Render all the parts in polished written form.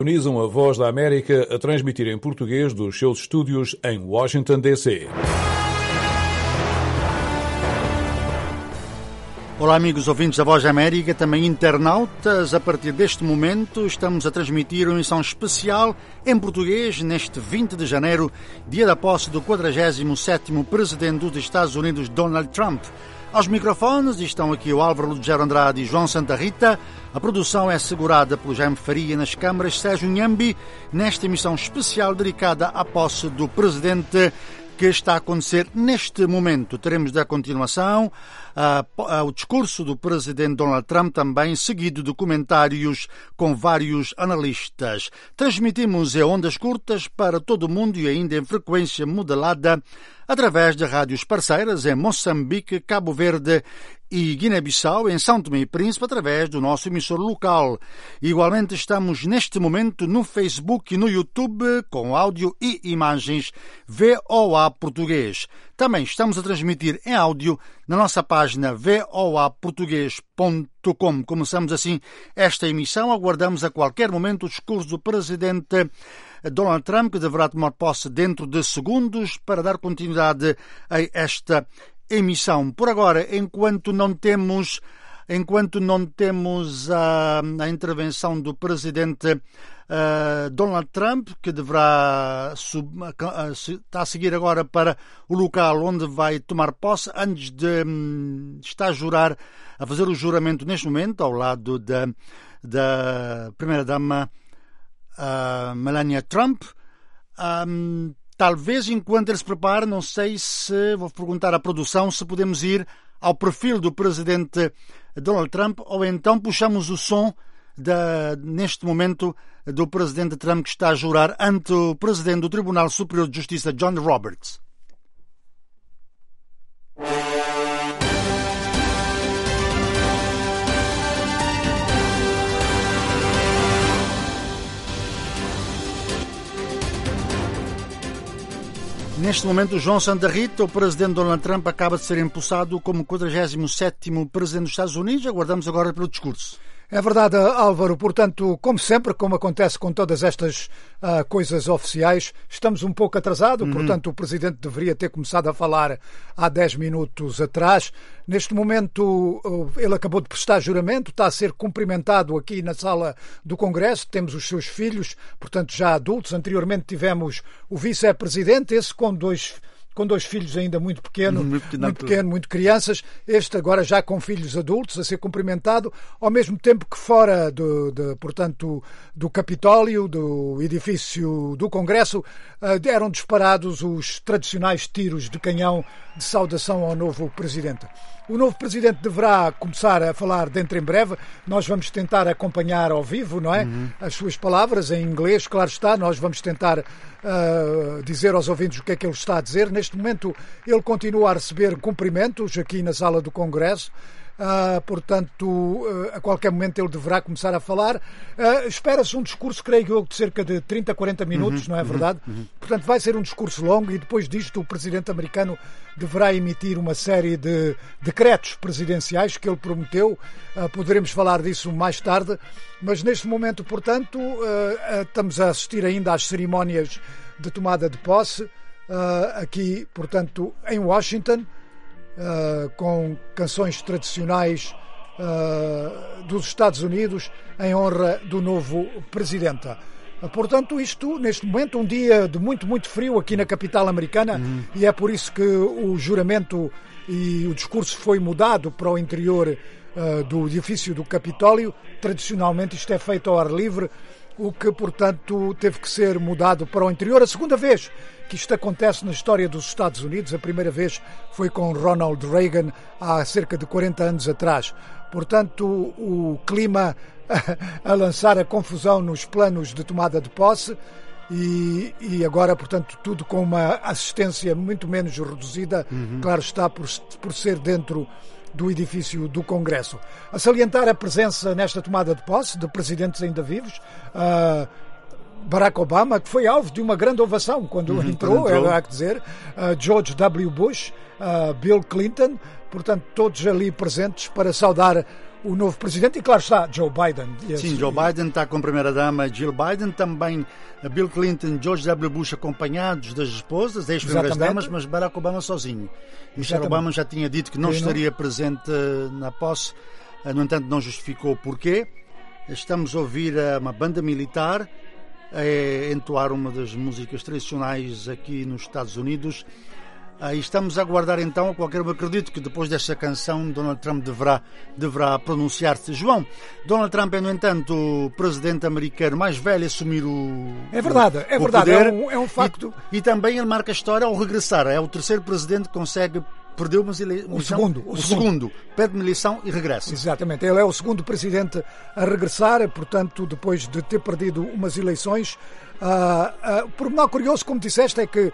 Sintonizam a Voz da América a transmitir em português dos seus estúdios em Washington, D.C. Olá amigos ouvintes da Voz da América, também internautas. A partir deste momento estamos a transmitir uma emissão especial em português neste 20 de janeiro, dia da posse do 47º Presidente dos Estados Unidos, Donald Trump. Aos microfones estão aqui o Álvaro Lugero Andrade e João Santa Rita. A produção é assegurada pelo Jaime Faria, nas câmaras Sérgio Nhambi, nesta emissão especial dedicada à posse do Presidente que está a acontecer neste momento. Teremos da continuação o discurso do Presidente Donald Trump, também seguido de comentários com vários analistas. Transmitimos em ondas curtas para todo o mundo e ainda em frequência modelada através de rádios parceiras em Moçambique, Cabo Verde e Guiné-Bissau, em São Tomé e Príncipe, através do nosso emissor local. Igualmente estamos neste momento no Facebook e no YouTube com áudio e imagens VOA Português. Também estamos a transmitir em áudio na nossa página voaportugues.com. Começamos assim esta emissão. Aguardamos a qualquer momento o discurso do Presidente Donald Trump, que deverá tomar posse dentro de segundos, para dar continuidade a esta emissão. Por agora, enquanto não temos a intervenção do Presidente Donald Trump, que deverá está a seguir agora para o local onde vai tomar posse, antes de estar a fazer o juramento neste momento, ao lado da Primeira-Dama Melania Trump. Talvez enquanto ele se prepara, não sei se vou perguntar à produção se podemos ir ao perfil do Presidente Donald Trump, ou então puxamos o som neste momento do Presidente Trump, que está a jurar ante o Presidente do Tribunal Superior de Justiça, John Roberts. Neste momento, João Santa Rita, o Presidente Donald Trump acaba de ser empossado como 47º Presidente dos Estados Unidos. Aguardamos agora pelo discurso. É verdade, Álvaro. Portanto, como sempre, como acontece com todas estas coisas oficiais, estamos um pouco atrasados. Portanto, o Presidente deveria ter começado a falar há 10 minutos atrás. Neste momento, ele acabou de prestar juramento, está a ser cumprimentado aqui na sala do Congresso. Temos os seus filhos, portanto, já adultos. Anteriormente tivemos o Vice-Presidente, esse com dois filhos ainda muito pequenos, muito crianças. Este agora já com filhos adultos a ser cumprimentado, ao mesmo tempo que fora portanto, do Capitólio, do edifício do Congresso, eram disparados os tradicionais tiros de canhão de saudação ao novo Presidente. O novo Presidente deverá começar a falar dentro em breve. Nós vamos tentar acompanhar ao vivo, não é? As suas palavras em inglês, claro está. Nós vamos tentar dizer aos ouvintes o que é que ele está a dizer. Neste momento, ele continua a receber cumprimentos aqui na sala do Congresso. Portanto, a qualquer momento ele deverá começar a falar. Espera-se um discurso, creio eu, de cerca de 30, 40 minutos, não é verdade? Portanto, vai ser um discurso longo e depois disto o Presidente americano deverá emitir uma série de decretos presidenciais que ele prometeu. Poderemos falar disso mais tarde, mas neste momento, portanto, estamos a assistir ainda às cerimónias de tomada de posse aqui, portanto, em Washington, com canções tradicionais dos Estados Unidos em honra do novo Presidente. Portanto, isto, neste momento, um dia de muito, muito frio aqui na capital americana, e é por isso que o juramento e o discurso foi mudado para o interior do edifício do Capitólio. Tradicionalmente isto é feito ao ar livre, o que, portanto, teve que ser mudado para o interior. A segunda vez que isto acontece na história dos Estados Unidos, a primeira vez foi com Ronald Reagan há cerca de 40 anos atrás. Portanto, o clima a lançar a confusão nos planos de tomada de posse e agora, portanto, tudo com uma assistência muito menos reduzida, claro está, por ser dentro do edifício do Congresso. A salientar a presença nesta tomada de posse de presidentes ainda vivos, Barack Obama, que foi alvo de uma grande ovação quando entrou, há que dizer, George W. Bush, Bill Clinton, portanto, todos ali presentes para saudar o novo presidente e, claro está, Joe Biden. Sim, Joe Biden está com a primeira-dama Jill Biden, também Bill Clinton e George W. Bush acompanhados das esposas, ex-primeiras-damas, mas Barack Obama sozinho. Michelle Obama já tinha dito que não estaria presente na posse, no entanto não justificou o porquê. Estamos a ouvir uma banda militar a entoar uma das músicas tradicionais aqui nos Estados Unidos. E estamos a aguardar então, acredito que depois desta canção Donald Trump deverá pronunciar-se. João, Donald Trump é, no entanto, o presidente americano mais velho a assumir o verdade, poder, é um facto. E também ele marca a história ao regressar. É o terceiro presidente que consegue perder uma eleição. O segundo. Pede uma eleição e regressa. Exatamente. Ele é o segundo presidente a regressar, portanto, depois de ter perdido umas eleições. Por mal curioso, como disseste, é que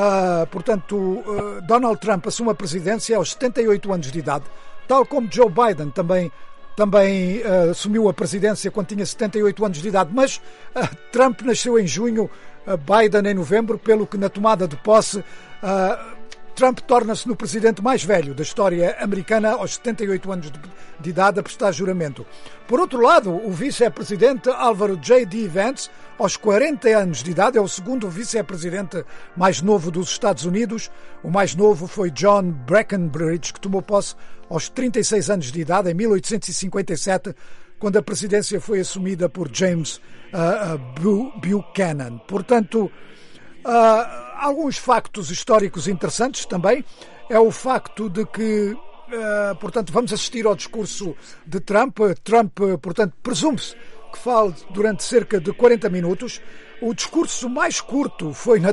Donald Trump assume a presidência aos 78 anos de idade, tal como Joe Biden também assumiu a presidência quando tinha 78 anos de idade, mas Trump nasceu em junho, Biden em novembro, pelo que na tomada de posse Trump torna-se no presidente mais velho da história americana aos 78 anos de idade a prestar juramento. Por outro lado, o vice-presidente Álvaro J.D. Vance, aos 40 anos de idade, é o segundo vice-presidente mais novo dos Estados Unidos. O mais novo foi John Breckinridge, que tomou posse aos 36 anos de idade, em 1857, quando a presidência foi assumida por James Buchanan. Portanto, alguns factos históricos interessantes também é o facto de que, portanto, vamos assistir ao discurso de Trump. Trump, portanto, presume-se que fale durante cerca de 40 minutos. O discurso mais curto foi na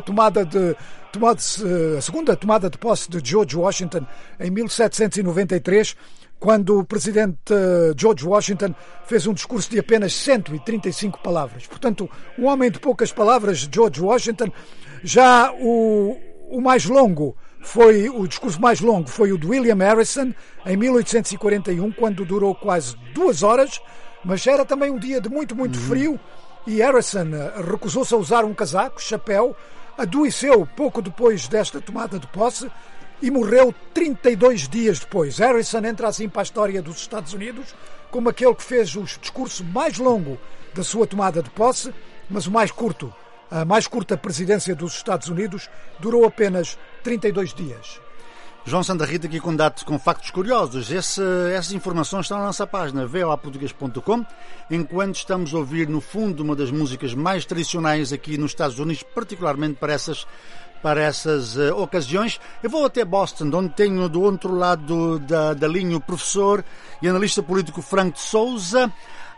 a segunda tomada de posse de George Washington em 1793, quando o presidente George Washington fez um discurso de apenas 135 palavras. Portanto, um homem de poucas palavras, George Washington. Já o discurso mais longo foi o de William Harrison, em 1841, quando durou quase 2 horas, mas era também um dia de muito frio, e Harrison recusou-se a usar um casaco, chapéu, adoeceu pouco depois desta tomada de posse e morreu 32 dias depois. Harrison entra assim para a história dos Estados Unidos como aquele que fez o discurso mais longo da sua tomada de posse, mas o mais curto. A mais curta presidência dos Estados Unidos durou apenas 32 dias. João Santa Rita aqui com dados, com factos curiosos. Essas informações estão na nossa página voaportugues.com. Enquanto estamos a ouvir no fundo uma das músicas mais tradicionais aqui nos Estados Unidos, particularmente para essas ocasiões, eu vou até Boston, onde tenho do outro lado da linha o professor e analista político Franco de Sousa.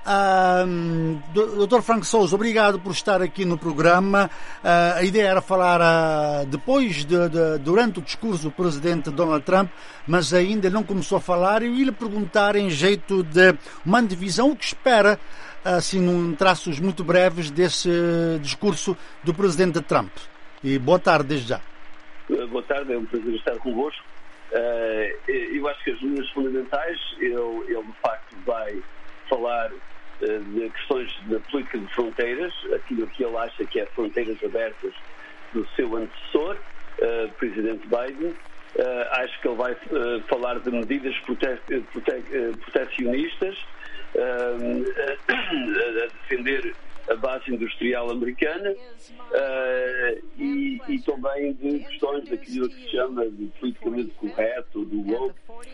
Dr. Franco Sousa, obrigado por estar aqui no programa. A ideia era falar durante o discurso do presidente Donald Trump, mas ainda não começou a falar. Eu ia lhe perguntar, em jeito de uma divisão, o que espera, assim, em traços muito breves, desse discurso do presidente Trump. E boa tarde desde já. Boa tarde, é um prazer estar convosco. Eu acho que as linhas fundamentais, ele de facto vai falar de questões da política de fronteiras, aquilo que ele acha que é fronteiras abertas do seu antecessor, presidente Biden. Acho que ele vai falar de medidas protecionistas, a defender a base industrial americana e também de questões daquilo que se chama de politicamente correto, do woke,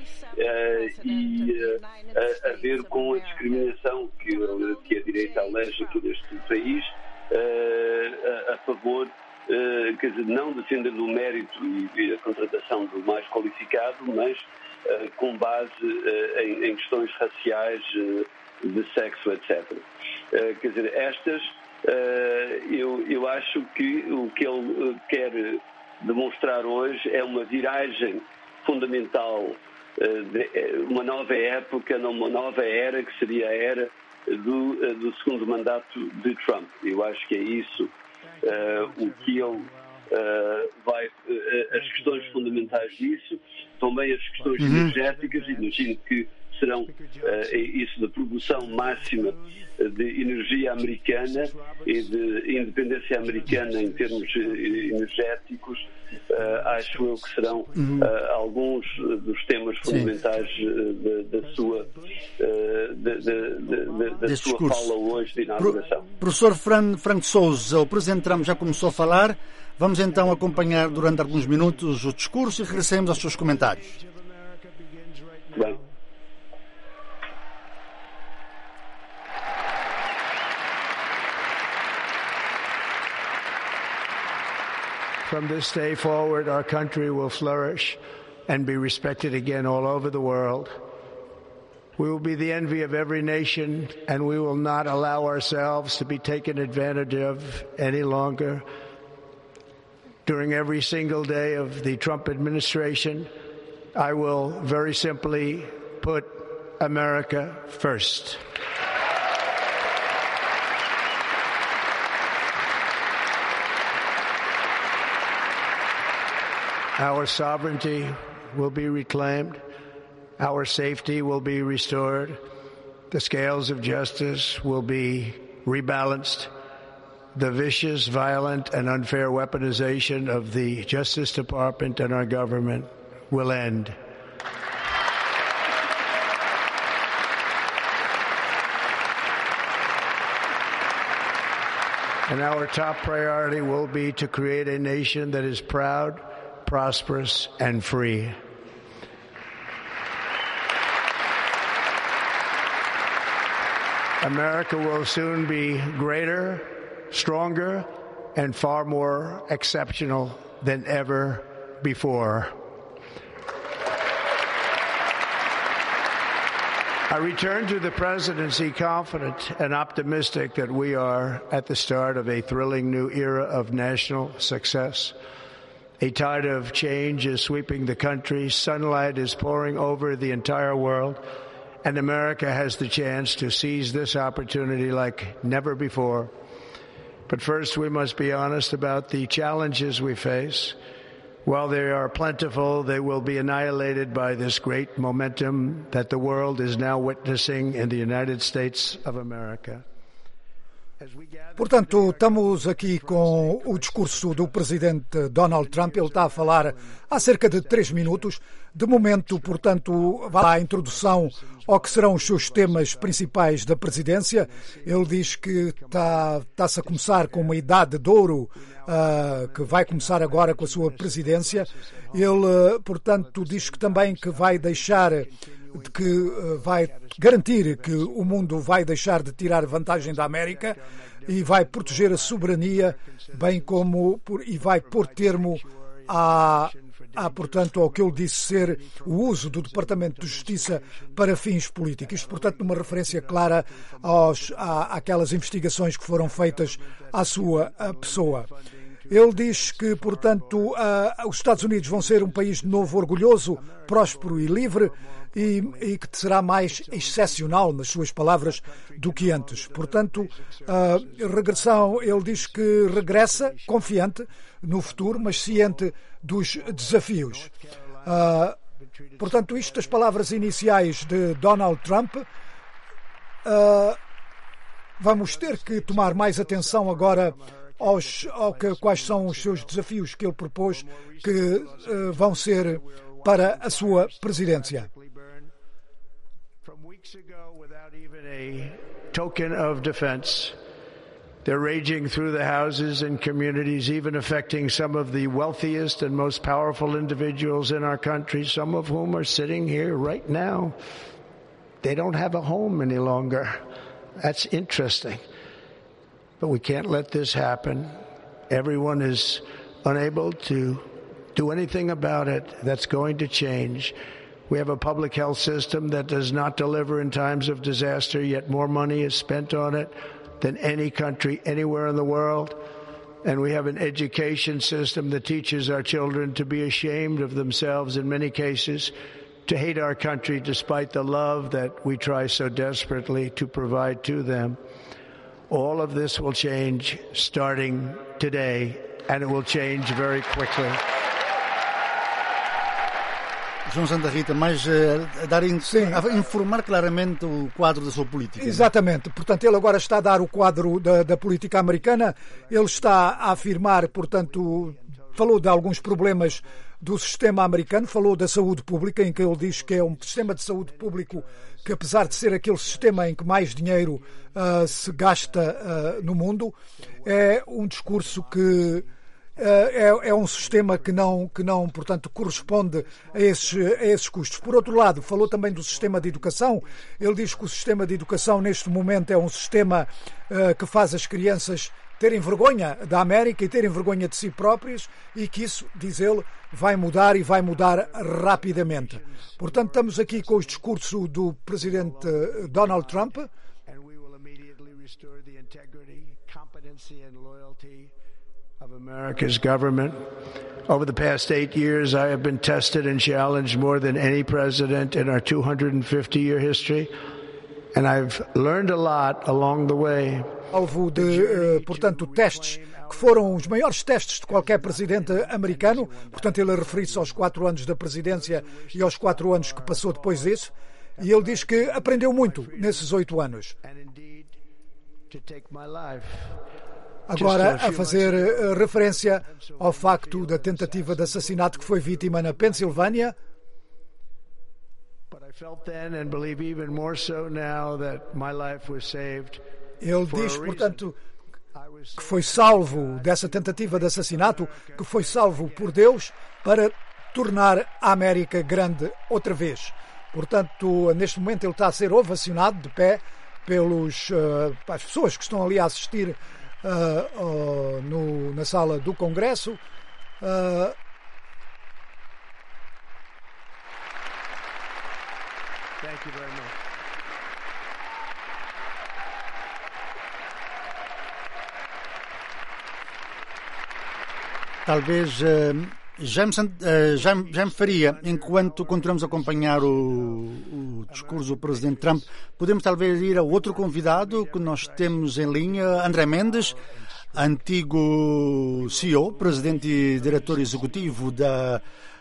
e a ver com a discriminação que a direita alege aqui neste país, a favor, quer dizer, não defendendo o mérito e a contratação do mais qualificado, mas com base em questões raciais, de sexo, etc. Quer dizer, estas, eu acho que o que ele quer demonstrar hoje é uma viragem fundamental, uma nova época, uma nova era, que seria a era do segundo mandato de Trump. Eu acho que é isso o que ele vai, as questões fundamentais disso, também as questões energéticas. Imagino que serão isso da produção máxima de energia americana e de independência americana em termos energéticos. Acho eu que serão alguns dos temas fundamentais da sua fala hoje de inauguração. Professor Franco Sousa, o Presidente Trump já começou a falar. Vamos então acompanhar durante alguns minutos o discurso e regressemos aos seus comentários. Bem. From this day forward, our country will flourish and be respected again all over the world. We will be the envy of every nation, and we will not allow ourselves to be taken advantage of any longer. During every single day of the Trump administration, I will very simply put America first. Our sovereignty will be reclaimed. Our safety will be restored. The scales of justice will be rebalanced. The vicious, violent, and unfair weaponization of the Justice Department and our government will end. And our top priority will be to create a nation that is proud, prosperous, and free. America will soon be greater, stronger, and far more exceptional than ever before. I return to the presidency confident and optimistic that we are at the start of a thrilling new era of national success. A tide of change is sweeping the country. Sunlight is pouring over the entire world. And America has the chance to seize this opportunity like never before. But first, we must be honest about the challenges we face. While they are plentiful, they will be annihilated by this great momentum that the world is now witnessing in the United States of America. Portanto, estamos aqui com o discurso do presidente Donald Trump. Ele está a falar há cerca de 3 minutos. De momento, portanto, vai lá a introdução ao que serão os seus temas principais da presidência. Ele diz que está-se a começar com uma idade de ouro, que vai começar agora com a sua presidência. Ele, portanto, diz que também que vai deixar... que vai garantir que o mundo vai deixar de tirar vantagem da América e vai proteger a soberania, bem como e vai pôr termo portanto, ao que ele disse ser o uso do Departamento de Justiça para fins políticos. Isto, portanto, numa referência clara àquelas investigações que foram feitas à sua pessoa. Ele diz que, portanto, os Estados Unidos vão ser um país de novo orgulhoso, próspero e livre e que será mais excepcional, nas suas palavras, do que antes. Portanto, regressão, ele diz que regressa confiante no futuro, mas ciente dos desafios. Portanto, isto das palavras iniciais de Donald Trump. Vamos ter que tomar mais atenção agora quais são os seus desafios que ele propôs que vão ser para a sua presidência. Token of defense. They're raging through the houses and communities, even affecting some of the wealthiest and most powerful individuals in our country, some of whom are sitting here right now. They don't have a home any longer. That's interesting. But we can't let this happen. Everyone is unable to do anything about it. That's going to change. We have a public health system that does not deliver in times of disaster, yet more money is spent on it than any country anywhere in the world. And we have an education system that teaches our children to be ashamed of themselves in many cases, to hate our country despite the love that we try so desperately to provide to them. All of this will change starting today, and it will change very quickly. João Santa Rita, mas a informar claramente o quadro da sua política. Exatamente. Portanto, ele agora está a dar o quadro da política americana. Ele está a afirmar, portanto, falou de alguns problemas do sistema americano, falou da saúde pública, em que ele diz que é um sistema de saúde público que, apesar de ser aquele sistema em que mais dinheiro se gasta no mundo, é um discurso que é um sistema que não, portanto, corresponde a esses custos. Por outro lado, falou também do sistema de educação. Ele diz que o sistema de educação, neste momento, é um sistema que faz as crianças terem vergonha da América e terem vergonha de si próprios, e que isso, diz ele, vai mudar e vai mudar rapidamente. Portanto, estamos aqui com o discurso do presidente Donald Trump. Of America's government. Over the past 8 years, I have been tested and challenged more than any president in our 250-year history, and I've learned a lot along the way. Alvo de, portanto, testes que foram os maiores testes de qualquer presidente americano. Portanto, ele refere-se aos 4 anos da presidência e aos 4 anos que passou depois disso. E ele diz que aprendeu muito nesses 8 anos. Agora, a fazer referência ao facto da tentativa de assassinato que foi vítima na Pensilvânia. Ele diz, portanto, que foi salvo dessa tentativa de assassinato, que foi salvo por Deus para tornar a América grande outra vez. Portanto, neste momento ele está a ser ovacionado de pé pelas pessoas que estão ali a assistir na sala do Congresso. Thank you very much. Talvez Jaime Faria, enquanto continuamos a acompanhar o discurso do Presidente Trump, podemos talvez ir a outro convidado que nós temos em linha, André Mendes, antigo CEO, Presidente e Diretor Executivo da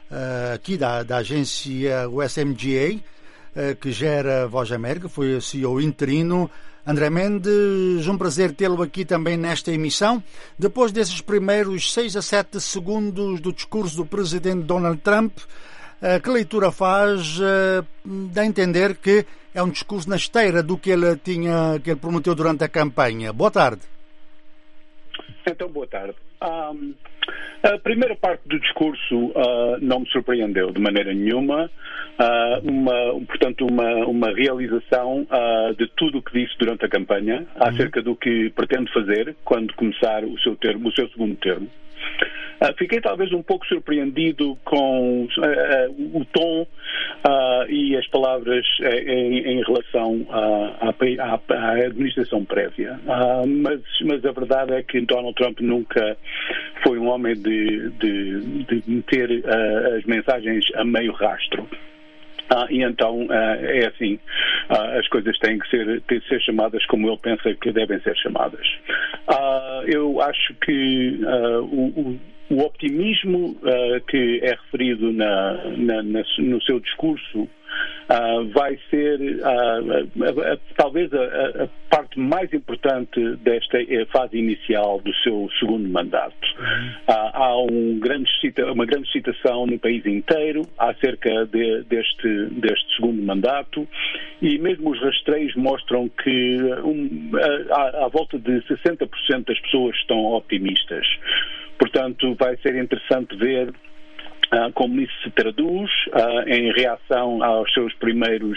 agência USMGA, que gera Voz América, foi CEO interino. André Mendes, um prazer tê-lo aqui também nesta emissão. Depois desses primeiros 6 a 7 segundos do discurso do presidente Donald Trump, que leitura faz? Dá a entender que é um discurso na esteira do que ele prometeu durante a campanha. Boa tarde. Então, boa tarde. A primeira parte do discurso não me surpreendeu de maneira nenhuma. Portanto, uma realização de tudo o que disse durante a campanha acerca do que pretende fazer quando começar o seu segundo termo. Fiquei talvez um pouco surpreendido com o tom e as palavras em relação à administração prévia. Mas a verdade é que Donald Trump nunca foi um homem de meter as mensagens a meio rastro. E então é assim, as coisas têm que ser chamadas como ele pensa que devem ser chamadas. Eu acho que o optimismo que é referido no seu discurso vai ser talvez a parte mais importante desta fase inicial do seu segundo mandato. Há uma grande citação no país inteiro acerca deste segundo mandato, e mesmo os rastreios mostram que à volta de 60% das pessoas estão optimistas. Portanto, vai ser interessante ver como isso se traduz em reação aos seus primeiros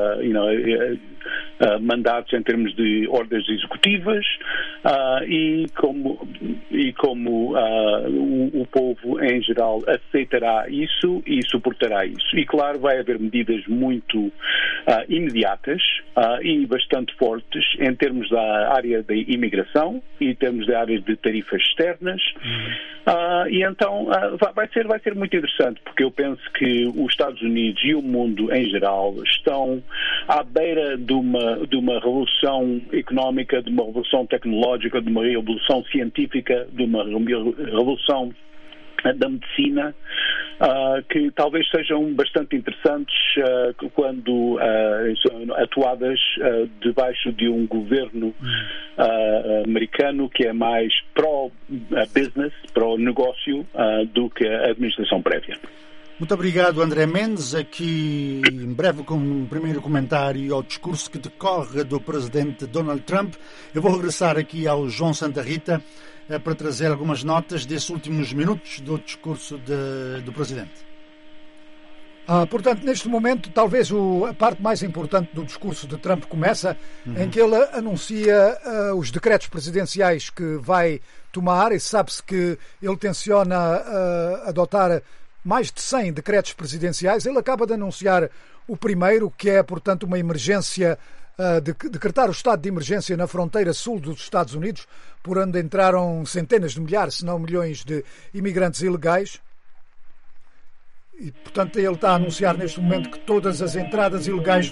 mandatos em termos de ordens executivas e como o povo em geral aceitará isso e suportará isso. E claro, vai haver medidas muito imediatas e bastante fortes em termos da área da imigração e em termos da área de tarifas externas. E então vai ser muito interessante, porque eu penso que os Estados Unidos e o mundo em geral estão à beira de uma revolução económica, de uma revolução tecnológica, de uma revolução científica, de uma revolução da medicina, que talvez sejam bastante interessantes quando atuadas debaixo de um governo americano que é mais pró-business, pró-negócio, do que a administração prévia. Muito obrigado, André Mendes. Aqui, em breve, com um primeiro comentário ao discurso que decorre do presidente Donald Trump. Eu vou regressar aqui ao João Santa Rita para trazer algumas notas desses últimos minutos do discurso do presidente. Portanto, neste momento, talvez a parte mais importante do discurso de Trump começa em que ele anuncia os decretos presidenciais que vai tomar, e sabe-se que ele tenciona adotar mais de 100 decretos presidenciais. Ele acaba de anunciar o primeiro, que é, portanto, uma emergência, decretar o estado de emergência na fronteira sul dos Estados Unidos, por onde entraram centenas de milhares, se não milhões, de imigrantes ilegais. E, portanto, ele está a anunciar neste momento que todas as entradas ilegais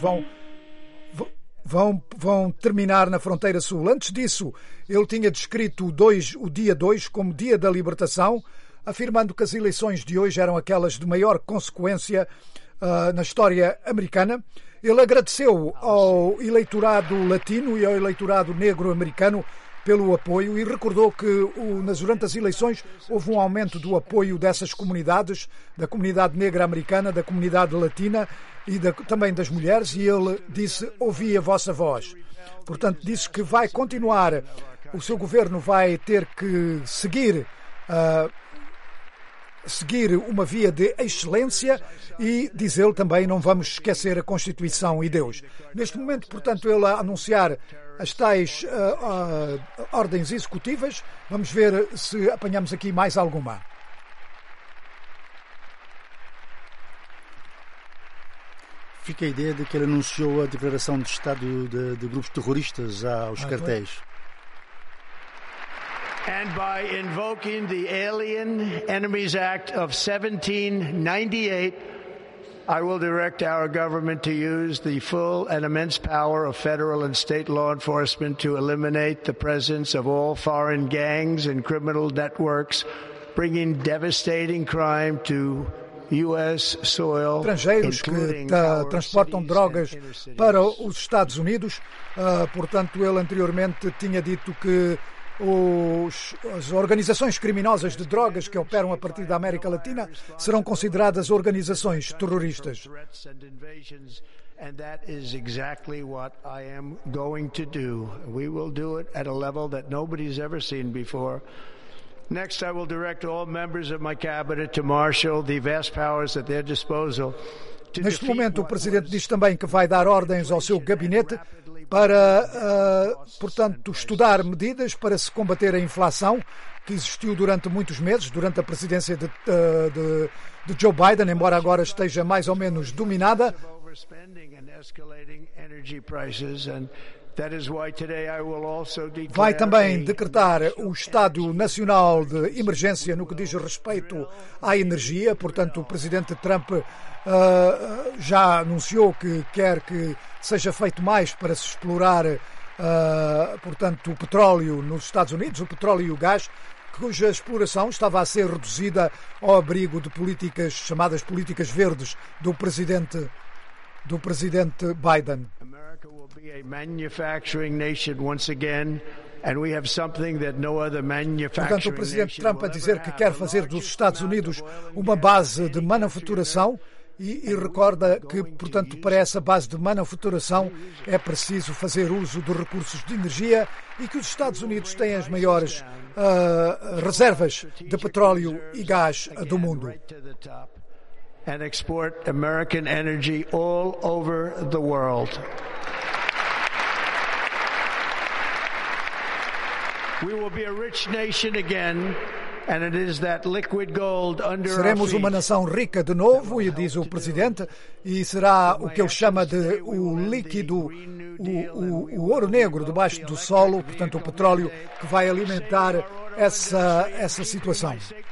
vão terminar na fronteira sul. Antes disso, ele tinha descrito o dia 2 como dia da libertação, afirmando que as eleições de hoje eram aquelas de maior consequência na história americana. Ele agradeceu ao eleitorado latino e ao eleitorado negro americano pelo apoio e recordou que durante as eleições houve um aumento do apoio dessas comunidades, da comunidade negra americana, da comunidade latina e também das mulheres, e ele disse: ouvi a vossa voz. Portanto, disse que vai continuar, o seu governo vai ter que seguir uma via de excelência e, diz ele também, não vamos esquecer a Constituição e Deus. Neste momento, portanto, ele a anunciar as tais ordens executivas. Vamos ver se apanhamos aqui mais alguma. Fica a ideia de que ele anunciou a declaração de estado de grupos terroristas aos cartéis. And by invoking the Alien Enemies Act of 1798, I will direct our government to use the full and immense power of federal and state law enforcement to eliminate the presence of all foreign gangs and criminal networks, bringing devastating crime to U.S. soil. Estrangeiros que transportam drogas para os Estados Unidos. Portanto, ele anteriormente tinha dito que as organizações criminosas de drogas que operam a partir da América Latina serão consideradas organizações terroristas. And that is exactly what I am going to do. We will do it at a level that nobody's ever seen before. Next, I will direct all members of my cabinet to marshal the vast powers at their disposal. Neste momento, o Presidente diz também que vai dar ordens ao seu gabinete para, portanto, estudar medidas para se combater a inflação que existiu durante muitos meses, durante a presidência de Joe Biden, embora agora esteja mais ou menos dominada. Vai também decretar o Estado Nacional de Emergência no que diz respeito à energia. Portanto, o Presidente Trump já anunciou que quer que seja feito mais para se explorar, portanto, o petróleo nos Estados Unidos, o petróleo e o gás, cuja exploração estava a ser reduzida ao abrigo de políticas chamadas políticas verdes do Presidente Biden. Portanto, o Presidente Trump a dizer que quer fazer dos Estados Unidos uma base de manufaturação e recorda que, portanto, para essa base de manufaturação é preciso fazer uso de recursos de energia e que os Estados Unidos têm as maiores reservas de petróleo e gás do mundo. And export American energy all over the world. We will be a rich nation again, and it is that liquid gold under our feet. Seremos uma nação rica de novo, e diz o Presidente, e será o que ele chama de o líquido, o ouro negro debaixo do solo, portanto o petróleo, que vai alimentar essa situação.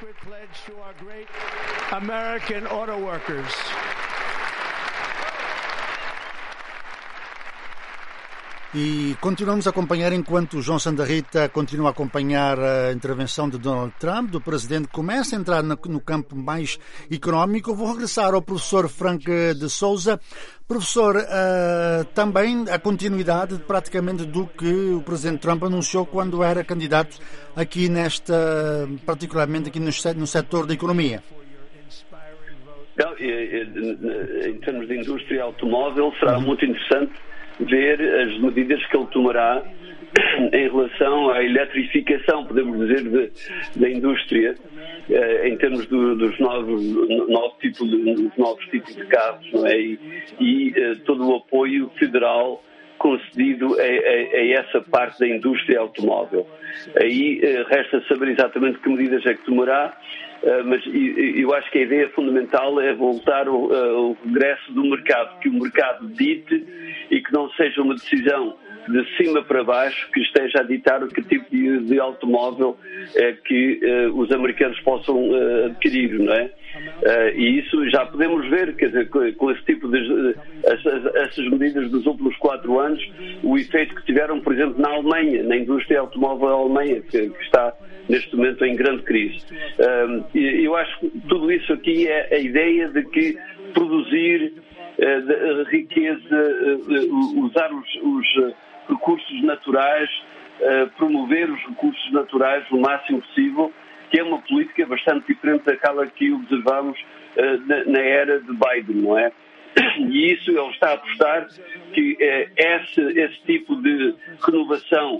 American auto workers. E continuamos a acompanhar, enquanto o João Santa Rita continua a acompanhar a intervenção de Donald Trump, do presidente, começa a entrar no campo mais económico. Vou regressar ao professor Frank de Souza. Professor, também a continuidade praticamente do que o presidente Trump anunciou quando era candidato aqui particularmente aqui no setor da economia. Não, em termos de indústria automóvel, será muito interessante ver as medidas que ele tomará em relação à eletrificação, podemos dizer, da indústria, em termos dos novos tipos de carros, não é? E todo o apoio federal concedido a essa parte da indústria automóvel. Aí resta saber exatamente que medidas é que tomará, mas eu acho que a ideia fundamental é voltar ao regresso do mercado, que o mercado dite e que não seja uma decisão de cima para baixo que esteja a ditar o que tipo de automóvel que os americanos possam adquirir, não é? E isso já podemos ver, quer dizer, com esse tipo essas medidas dos últimos 4 anos, o efeito que tiveram, por exemplo, na Alemanha, na indústria automóvel alemã, que está neste momento em grande crise. Eu acho que tudo isso aqui é a ideia de que produzir riqueza, usar os recursos naturais, promover os recursos naturais o máximo possível, que é uma política bastante diferente daquela que observamos na era de Biden, não é? E isso ele está a apostar que esse tipo de renovação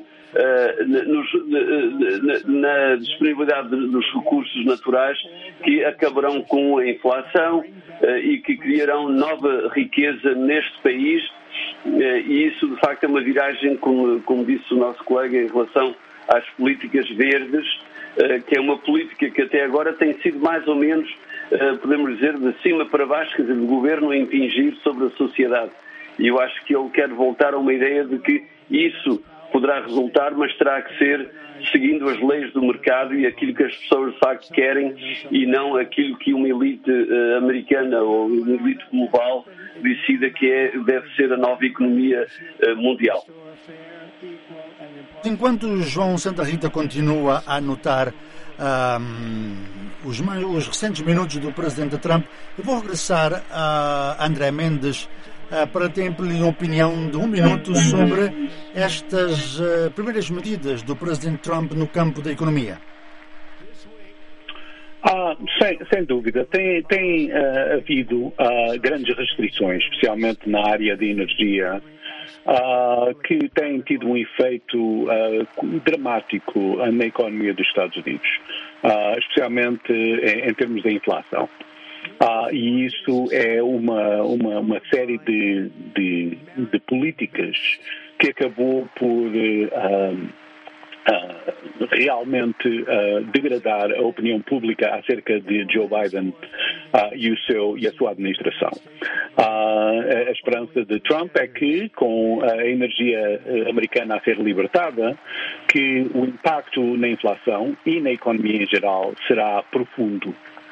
na disponibilidade dos recursos naturais que acabarão com a inflação e que criarão nova riqueza neste país, e isso de facto é uma viragem, como disse o nosso colega, em relação às políticas verdes, que é uma política que até agora tem sido mais ou menos, podemos dizer, de cima para baixo, quer dizer, do governo a impingir sobre a sociedade. E eu acho que ele quer voltar a uma ideia de que isso poderá resultar, mas terá que ser seguindo as leis do mercado e aquilo que as pessoas de facto querem, e não aquilo que uma elite americana ou uma elite global decida que deve ser a nova economia mundial. Enquanto o João Santa Rita continua a anotar os recentes minutos do presidente Trump, eu vou regressar a André Mendes para ter-lhe uma opinião de 1 minuto sobre estas primeiras medidas do presidente Trump no campo da economia. Sem dúvida. Tem havido grandes restrições, especialmente na área de energia, que têm tido um efeito dramático na economia dos Estados Unidos, especialmente em termos da inflação. E isso é uma série de políticas que acabou por realmente degradar a opinião pública acerca de Joe Biden e a sua administração. A esperança de Trump é que, com a energia americana a ser libertada, que o impacto na inflação e na economia em geral será profundo.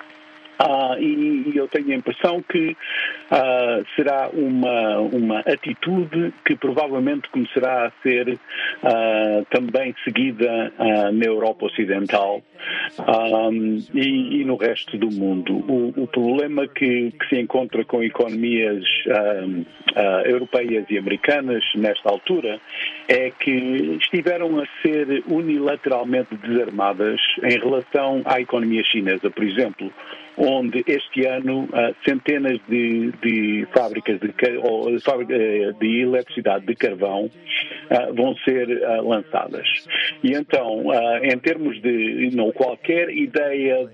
E eu tenho a impressão que será uma atitude que provavelmente começará a ser também seguida na Europa Ocidental e no resto do mundo. O problema que se encontra com economias europeias e americanas nesta altura é que estiveram a ser unilateralmente desarmadas em relação à economia chinesa, por exemplo, onde este ano centenas de fábricas de eletricidade de carvão vão ser lançadas. E então, em termos de qualquer ideia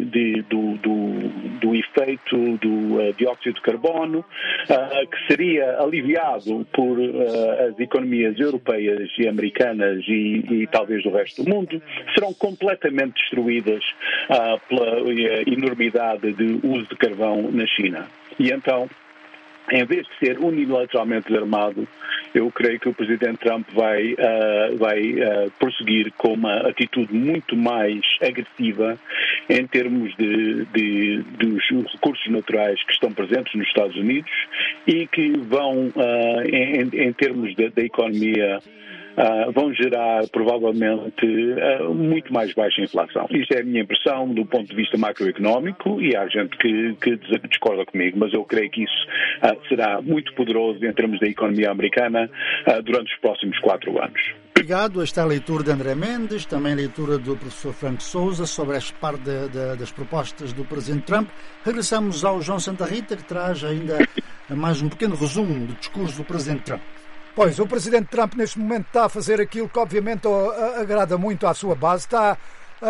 do efeito do dióxido de carbono, que seria aliviado por as economias europeias e americanas e talvez do resto do mundo, serão completamente destruídas pela enormidade de uso de carvão na China. E então, em vez de ser unilateralmente desarmado, eu creio que o presidente Trump vai prosseguir com uma atitude muito mais agressiva em termos dos recursos naturais que estão presentes nos Estados Unidos e que vão, em termos da economia, vão gerar provavelmente muito mais baixa inflação. Isto é a minha impressão do ponto de vista macroeconómico, e há gente que discorda comigo, mas eu creio que isso será muito poderoso em termos da economia americana durante os próximos 4 anos. Obrigado. Esta é a leitura de André Mendes, também a leitura do professor Franco Sousa sobre esta parte das propostas do Presidente Trump. Regressamos ao João Santa Rita, que traz ainda mais um pequeno resumo do discurso do Presidente Trump. Pois, o Presidente Trump neste momento está a fazer aquilo que obviamente agrada muito à sua base, está